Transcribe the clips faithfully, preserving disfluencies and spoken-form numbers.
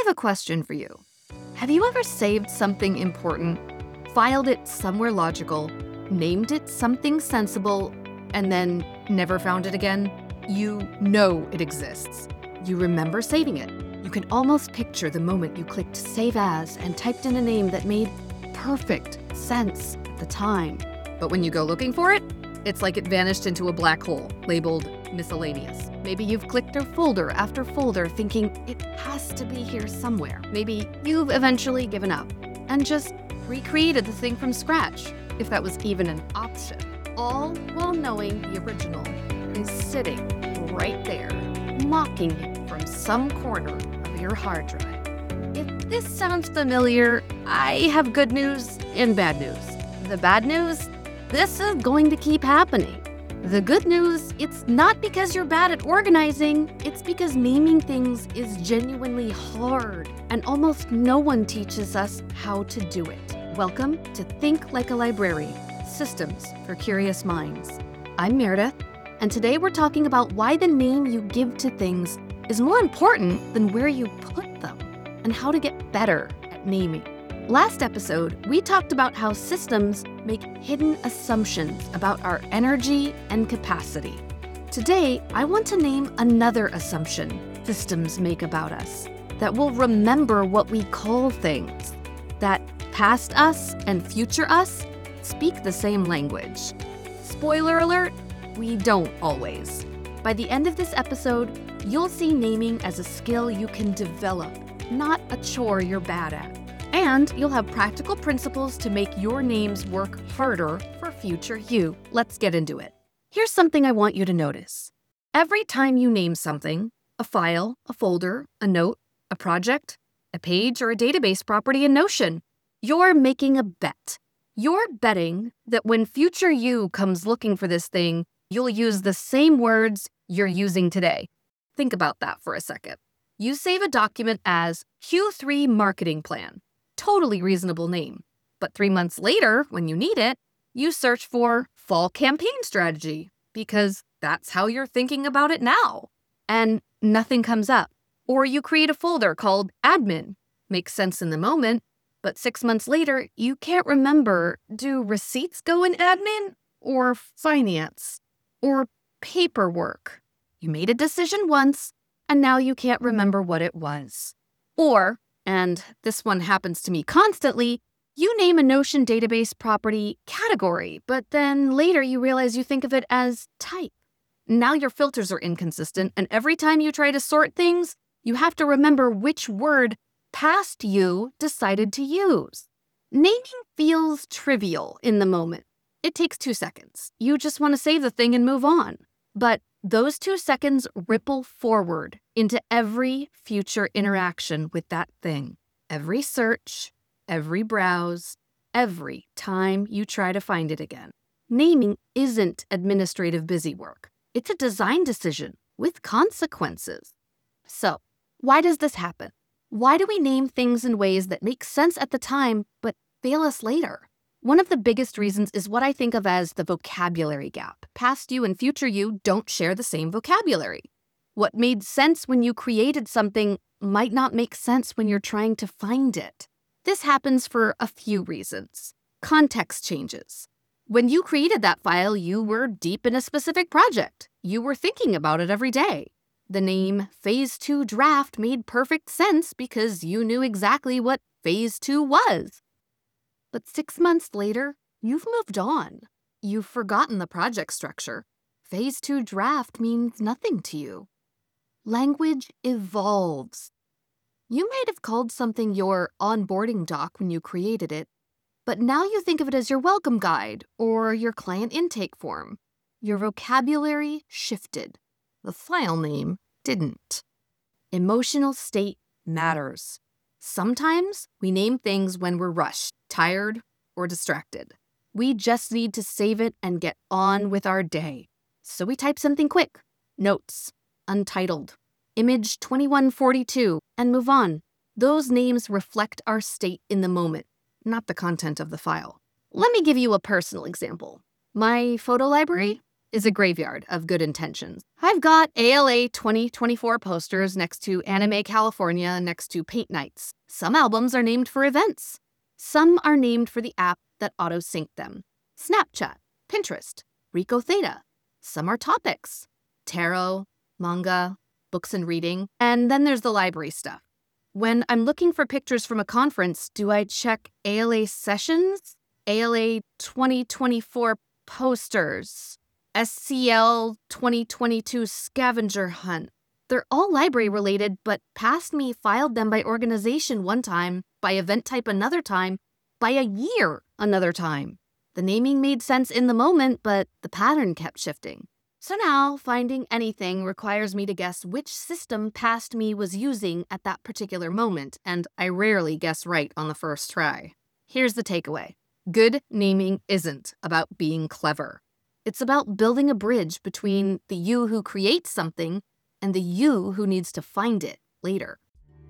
a question for you. Have you ever saved something important, filed it somewhere logical, named it something sensible, and then never found it again? You know it exists. You remember saving it. You can almost picture the moment you clicked Save As and typed in a name that made perfect sense at the time. But when you go looking for it, it's like it vanished into a black hole labeled miscellaneous. Maybe you've clicked through folder after folder thinking it has to be here somewhere. Maybe you've eventually given up and just recreated the thing from scratch, if that was even an option. All while knowing the original is sitting right there, mocking you from some corner of your hard drive. If this sounds familiar, I have good news and bad news. The bad news? This is going to keep happening. The good news, it's not because you're bad at organizing, it's because naming things is genuinely hard, and almost no one teaches us how to do it. Welcome to Think Like a Librarian, Systems for Curious Minds. I'm Meredith, and today we're talking about why the name you give to things is more important than where you put them, and how to get better at naming. Last episode, we talked about how systems make hidden assumptions about our energy and capacity. Today, I want to name another assumption systems make about us, that will remember what we call things, that past us and future us speak the same language. Spoiler alert, we don't always. By the end of this episode, you'll see naming as a skill you can develop, not a chore you're bad at. And you'll have practical principles to make your names work harder for future you. Let's get into it. Here's something I want you to notice. Every time you name something, a file, a folder, a note, a project, a page, or a database property in Notion, you're making a bet. You're betting that when future you comes looking for this thing, you'll use the same words you're using today. Think about that for a second. You save a document as Q three Marketing Plan. Totally reasonable name. But three months later, when you need it, you search for Fall Campaign Strategy because that's how you're thinking about it now. And nothing comes up. Or you create a folder called Admin. Makes sense in the moment, but six months later, you can't remember, do receipts go in Admin? Or Finance? Or Paperwork? You made a decision once, and now you can't remember what it was. Or, and this one happens to me constantly, you name a Notion database property category, but then later you realize you think of it as type. Now your filters are inconsistent, and every time you try to sort things, you have to remember which word past you decided to use. Naming feels trivial in the moment. It takes two seconds. You just want to save the thing and move on. But those two seconds ripple forward into every future interaction with that thing. Every search, every browse, every time you try to find it again. Naming isn't administrative busywork. It's a design decision with consequences. So, why does this happen? Why do we name things in ways that make sense at the time but fail us later? One of the biggest reasons is what I think of as the vocabulary gap. Past you and future you don't share the same vocabulary. What made sense when you created something might not make sense when you're trying to find it. This happens for a few reasons. Context changes. When you created that file, you were deep in a specific project. You were thinking about it every day. The name Phase two Draft made perfect sense because you knew exactly what Phase two was. But six months later, you've moved on. You've forgotten the project structure. Phase two Draft means nothing to you. Language evolves. You might have called something your onboarding doc when you created it, but now you think of it as your welcome guide or your client intake form. Your vocabulary shifted. The file name didn't. Emotional state matters. Sometimes we name things when we're rushed, tired, or distracted. We just need to save it and get on with our day. So we type something quick. Notes, untitled, image twenty-one forty-two, and move on. Those names reflect our state in the moment, not the content of the file. Let me give you a personal example. My photo library, is a graveyard of good intentions. I've got A L A twenty twenty-four posters next to Anime California next to Paint Nights. Some albums are named for events. Some are named for the app that auto-synced them. Snapchat, Pinterest, Rico Theta. Some are topics. Tarot, manga, books and reading. And then there's the library stuff. When I'm looking for pictures from a conference, do I check A L A sessions? A L A twenty twenty-four posters? S C L twenty twenty-two scavenger hunt? They're all library related, but past me filed them by organization one time, by event type another time, by a year another time. The naming made sense in the moment, but the pattern kept shifting. So now, finding anything requires me to guess which system past me was using at that particular moment, and I rarely guess right on the first try. Here's the takeaway. Good naming isn't about being clever. It's about building a bridge between the you who creates something and the you who needs to find it later.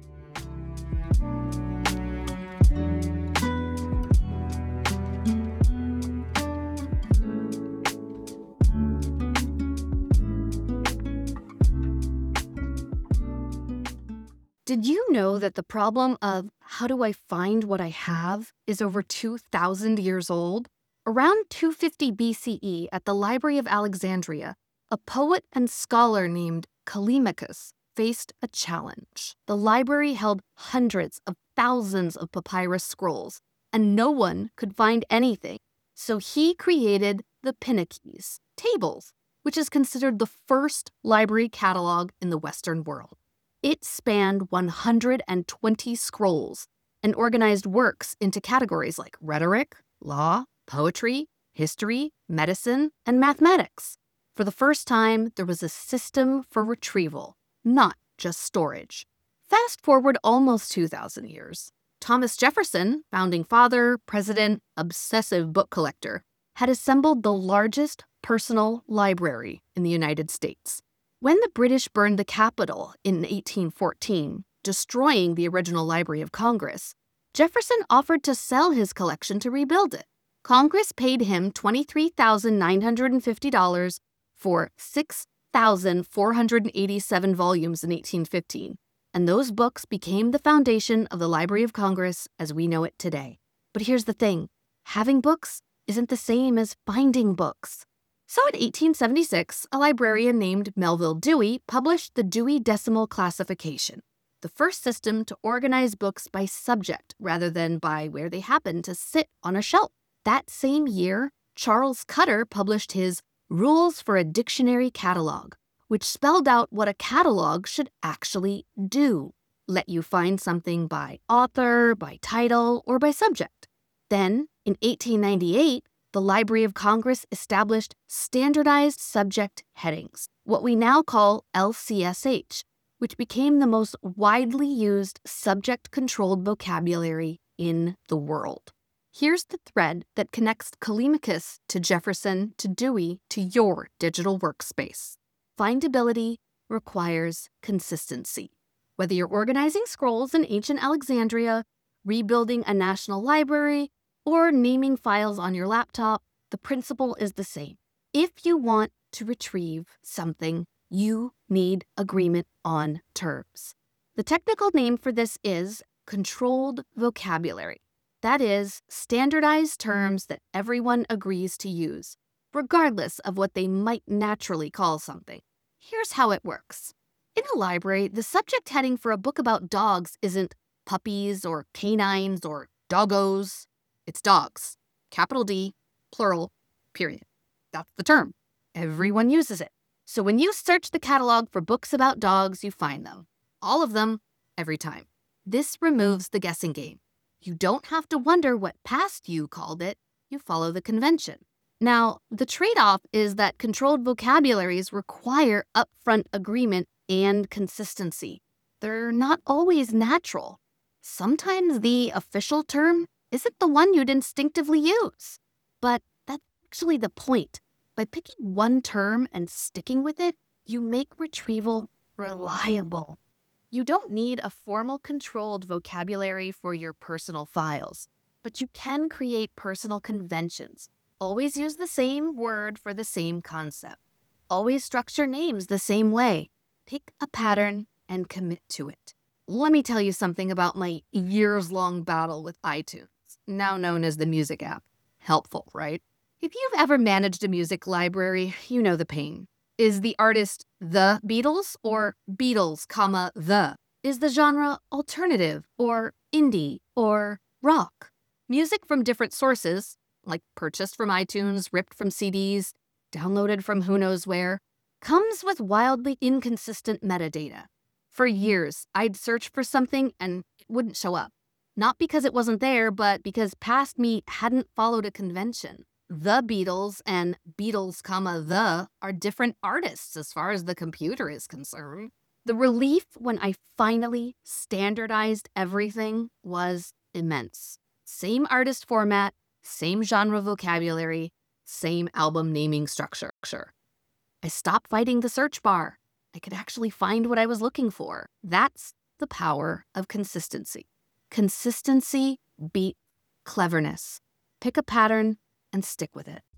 Did you know that the problem of how do I find what I have is over two thousand years old? Around two fifty B C E at the Library of Alexandria, a poet and scholar named Callimachus faced a challenge. The library held hundreds of thousands of papyrus scrolls, and no one could find anything. So he created the Pinakes, tables, which is considered the first library catalog in the Western world. It spanned one hundred twenty scrolls and organized works into categories like rhetoric, law, poetry, history, medicine, and mathematics. For the first time, there was a system for retrieval, not just storage. Fast forward almost two thousand years. Thomas Jefferson, founding father, president, obsessive book collector, had assembled the largest personal library in the United States. When the British burned the Capitol in eighteen fourteen, destroying the original Library of Congress, Jefferson offered to sell his collection to rebuild it. Congress paid him twenty-three thousand nine hundred fifty dollars for six thousand four hundred eighty-seven volumes in eighteen fifteen, and those books became the foundation of the Library of Congress as we know it today. But here's the thing, having books isn't the same as finding books. So in eighteen seventy-six, a librarian named Melville Dewey published the Dewey Decimal Classification, the first system to organize books by subject rather than by where they happened to sit on a shelf. That same year, Charles Cutter published his Rules for a Dictionary Catalog, which spelled out what a catalog should actually do. Let you find something by author, by title, or by subject. Then, in eighteen ninety-eight, the Library of Congress established standardized subject headings, what we now call L C S H, which became the most widely used subject-controlled vocabulary in the world. Here's the thread that connects Callimachus to Jefferson to Dewey to your digital workspace. Findability requires consistency. Whether you're organizing scrolls in ancient Alexandria, rebuilding a national library, or naming files on your laptop, the principle is the same. If you want to retrieve something, you need agreement on terms. The technical name for this is controlled vocabulary. That is, standardized terms that everyone agrees to use, regardless of what they might naturally call something. Here's how it works. In a library, the subject heading for a book about dogs isn't puppies or canines or doggos. It's dogs. Capital D, plural, period. That's the term. Everyone uses it. So when you search the catalog for books about dogs, you find them. All of them, every time. This removes the guessing game. You don't have to wonder what past you called it. You follow the convention. Now, the trade-off is that controlled vocabularies require upfront agreement and consistency. They're not always natural. Sometimes the official term isn't the one you'd instinctively use. But that's actually the point. By picking one term and sticking with it, you make retrieval reliable. You don't need a formal controlled vocabulary for your personal files, but you can create personal conventions, Always use the same word for the same concept. Always structure names the same way. Pick a pattern and commit to it. Let me tell you something about my years-long battle with iTunes, now known as the music app. Helpful, right? If you've ever managed a music library, you know the pain. Is the artist the Beatles or Beatles, comma, the? Is the genre alternative or indie or rock? Music from different sources, like purchased from iTunes, ripped from C Ds, downloaded from who knows where, comes with wildly inconsistent metadata. For years, I'd search for something and it wouldn't show up. Not because it wasn't there, but because past me hadn't followed a convention. The Beatles and Beatles, comma, the are different artists as far as the computer is concerned. The relief when I finally standardized everything was immense. Same artist format, same genre vocabulary, same album naming structure. I stopped fighting the search bar. I could actually find what I was looking for. That's the power of consistency. Consistency beats cleverness. Pick a pattern and stick with it.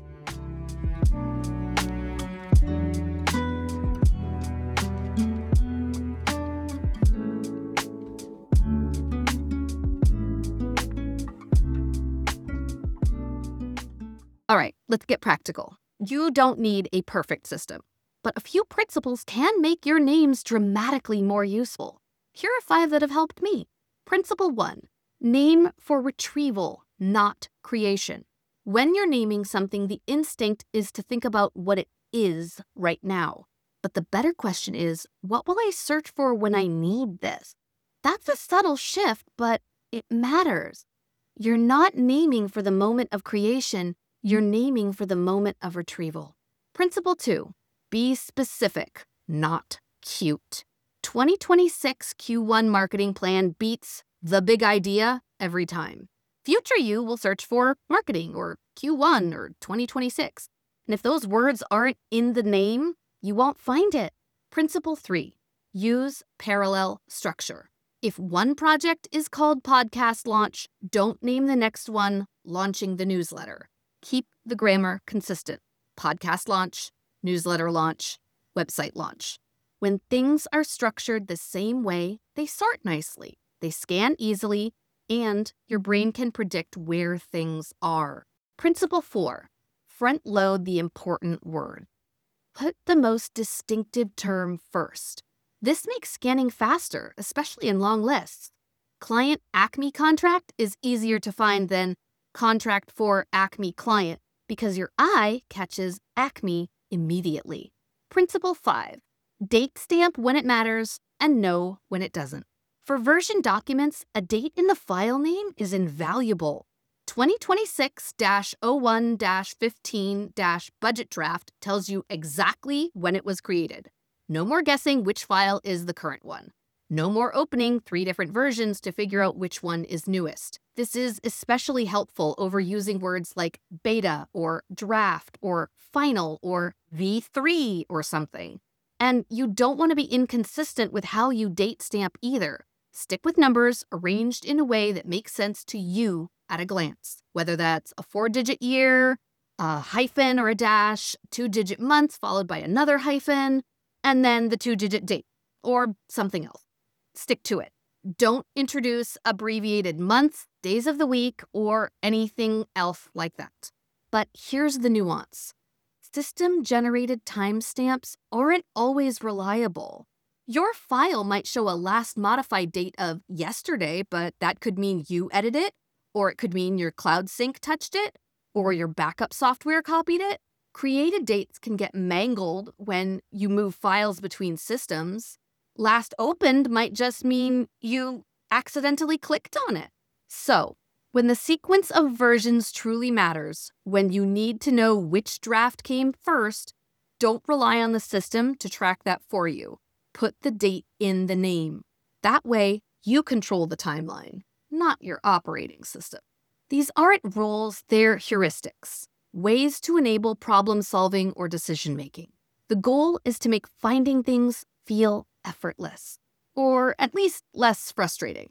All right, let's get practical. You don't need a perfect system, but a few principles can make your names dramatically more useful. Here are five that have helped me. Principle one, name for retrieval, not creation. When you're naming something, the instinct is to think about what it is right now. But the better question is, what will I search for when I need this? That's a subtle shift, but it matters. You're not naming for the moment of creation, you're naming for the moment of retrieval. Principle two, be specific, not cute. twenty twenty-six Q one marketing plan beats the big idea every time. Future you will search for marketing or Q one or twenty twenty-six. And if those words aren't in the name, you won't find it. Principle three, use parallel structure. If one project is called podcast launch, don't name the next one launching the newsletter. Keep the grammar consistent. Podcast launch, newsletter launch, website launch. When things are structured the same way, they sort nicely, they scan easily, and your brain can predict where things are. Principle four, front load the important word. Put the most distinctive term first. This makes scanning faster, especially in long lists. Client Acme contract is easier to find than contract for Acme client because your eye catches Acme immediately. Principle five, date stamp when it matters and no when it doesn't. For version documents, a date in the file name is invaluable. twenty twenty-six dash oh one dash fifteen dash budget draft tells you exactly when it was created. No more guessing which file is the current one. No more opening three different versions to figure out which one is newest. This is especially helpful over using words like beta or draft or final or V three or something. And you don't want to be inconsistent with how you date stamp either. Stick with numbers arranged in a way that makes sense to you at a glance, whether that's a four-digit year, a hyphen or a dash, two-digit months followed by another hyphen, and then the two-digit date, or something else. Stick to it. Don't introduce abbreviated months, days of the week, or anything else like that. But here's the nuance. System-generated timestamps aren't always reliable. Your file might show a last modified date of yesterday, but that could mean you edited it, or it could mean your Cloud Sync touched it, or your backup software copied it. Created dates can get mangled when you move files between systems. Last opened might just mean you accidentally clicked on it. So, when the sequence of versions truly matters, when you need to know which draft came first, don't rely on the system to track that for you. Put the date in the name. That way, you control the timeline, not your operating system. These aren't rules, they're heuristics, ways to enable problem solving or decision making. The goal is to make finding things feel effortless, or at least less frustrating.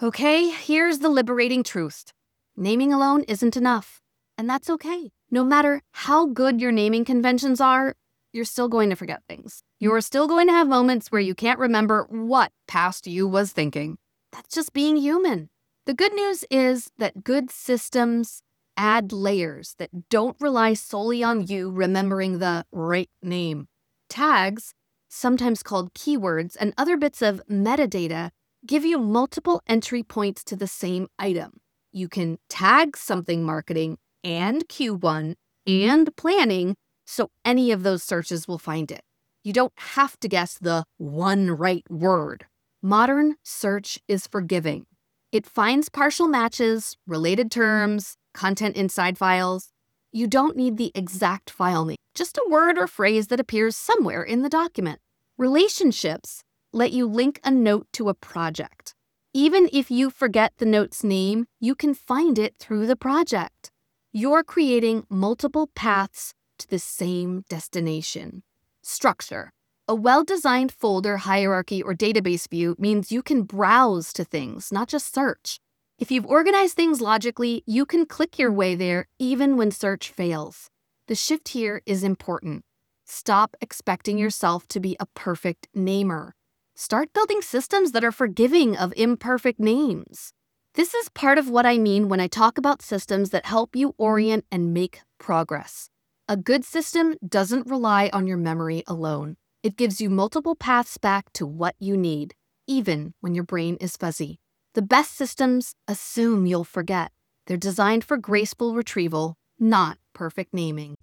Okay, here's the liberating truth. Naming alone isn't enough, and that's okay. No matter how good your naming conventions are, you're still going to forget things. You're still going to have moments where you can't remember what past you was thinking. That's just being human. The good news is that good systems add layers that don't rely solely on you remembering the right name. Tags, sometimes called keywords, and other bits of metadata give you multiple entry points to the same item. You can tag something marketing and Q one and planning, so any of those searches will find it. You don't have to guess the one right word. Modern search is forgiving. It finds partial matches, related terms, content inside files. You don't need the exact file name, just a word or phrase that appears somewhere in the document. Relationships let you link a note to a project. Even if you forget the note's name, you can find it through the project. You're creating multiple paths to the same destination. Structure. A well-designed folder, hierarchy, or database view means you can browse to things, not just search. If you've organized things logically, you can click your way there even when search fails. The shift here is important. Stop expecting yourself to be a perfect namer. Start building systems that are forgiving of imperfect names. This is part of what I mean when I talk about systems that help you orient and make progress. A good system doesn't rely on your memory alone. It gives you multiple paths back to what you need, even when your brain is fuzzy. The best systems assume you'll forget. They're designed for graceful retrieval, not perfect naming.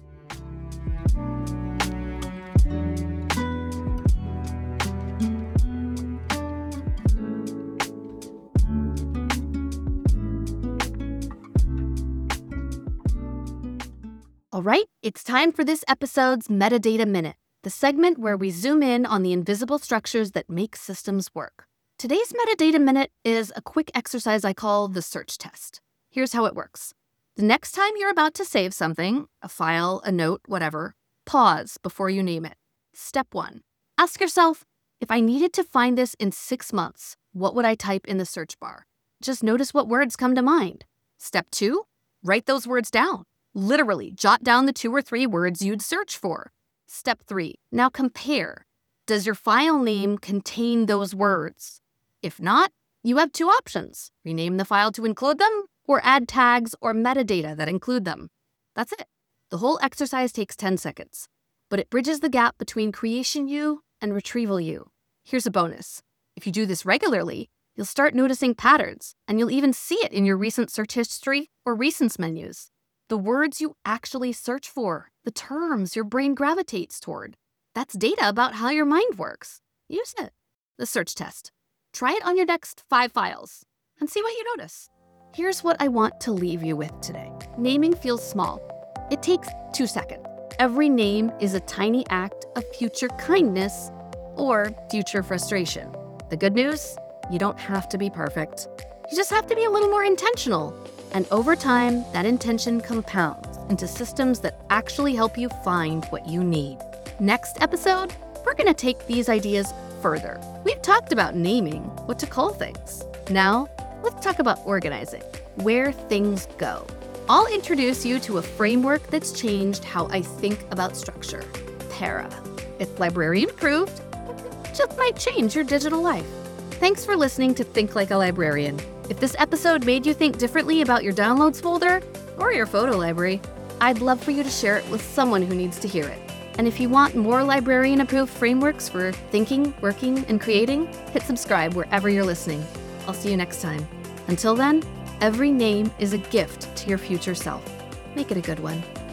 All right, it's time for this episode's Metadata Minute, the segment where we zoom in on the invisible structures that make systems work. Today's Metadata Minute is a quick exercise I call the search test. Here's how it works. The next time you're about to save something, a file, a note, whatever, pause before you name it. Step one, ask yourself, if I needed to find this in six months, what would I type in the search bar? Just notice what words come to mind. Step two, write those words down. Literally, jot down the two or three words you'd search for. Step three, now compare. Does your file name contain those words? If not, you have two options. Rename the file to include them, or add tags or metadata that include them. That's it. The whole exercise takes ten seconds, but it bridges the gap between creation you and retrieval you. Here's a bonus. If you do this regularly, you'll start noticing patterns, and you'll even see it in your recent search history or recents menus. The words you actually search for, the terms your brain gravitates toward. That's data about how your mind works. Use it. The search test. Try it on your next five files and see what you notice. Here's what I want to leave you with today. Naming feels small. It takes two seconds. Every name is a tiny act of future kindness or future frustration. The good news? You don't have to be perfect. You just have to be a little more intentional. And over time, that intention compounds into systems that actually help you find what you need. Next episode, we're going to take these ideas further. We've talked about naming, what to call things. Now, let's talk about organizing, where things go. I'll introduce you to a framework that's changed how I think about structure, Para. It's librarian approved, it just might change your digital life. Thanks for listening to Think Like a Librarian. If this episode made you think differently about your downloads folder or your photo library, I'd love for you to share it with someone who needs to hear it. And if you want more librarian-approved frameworks for thinking, working, and creating, hit subscribe wherever you're listening. I'll see you next time. Until then, every name is a gift to your future self. Make it a good one.